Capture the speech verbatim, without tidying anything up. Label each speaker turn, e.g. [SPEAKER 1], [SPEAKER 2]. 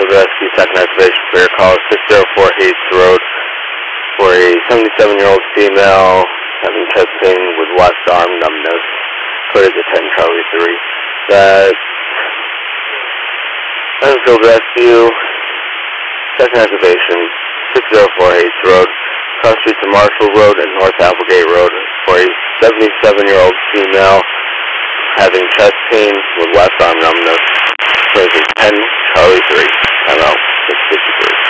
[SPEAKER 1] Marshall Rescue, second activation for your call, six zero four Hayes Road, for a seventy-seven-year-old female having chest pain with left arm numbness. Clear to ten Charlie three. That Enfield Rescue, second activation, six zero four Hayes Road, cross streets of Marshall Road and North Applegate Road, for a seventy-seven-year-old female having chest pain with left arm numbness. Clear to ten Charlie three. I'm out. six fifty-three.